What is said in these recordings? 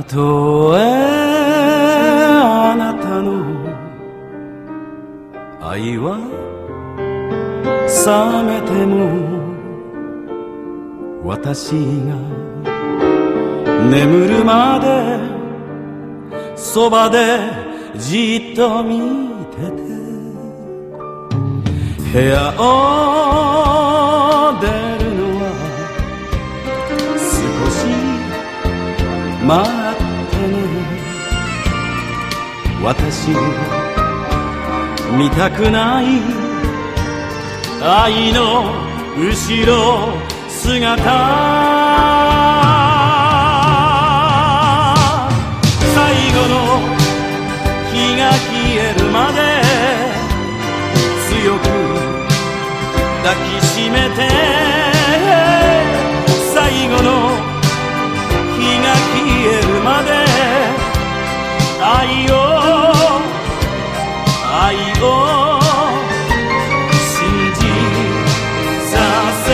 とえあなたの愛は冷めても私が眠るまでそばでじっと見てて、部屋を出るのは少し待ってね。私が見たくない愛の後ろ姿、最後の日が消えるまで強く抱きしめて、最後の日が消えるまで愛を信じさせ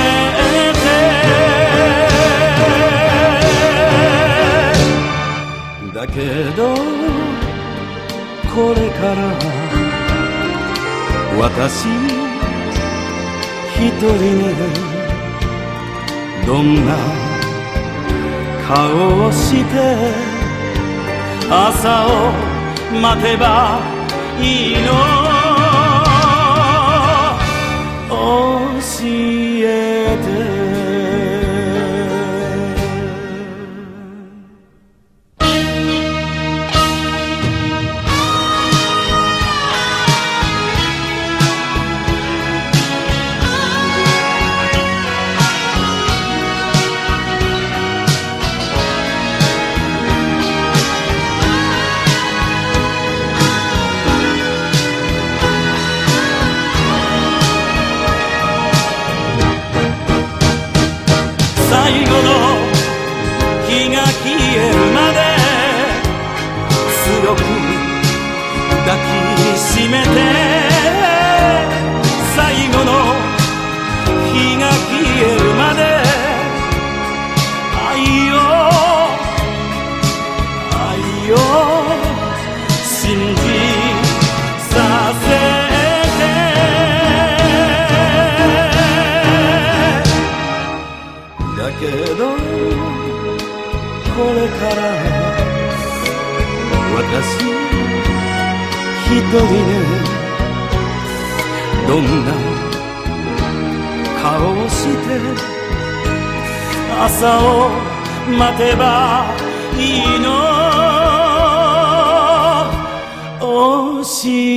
て、だけどこれから私一人ね、どんな顔をして朝を待てばいいの、教えて。最後の日が消えるまで強く抱きしめて、最後の日が消えるまで愛を信じさせだけどこれから私一人ね、どんな顔をして朝を待てばいいの、教え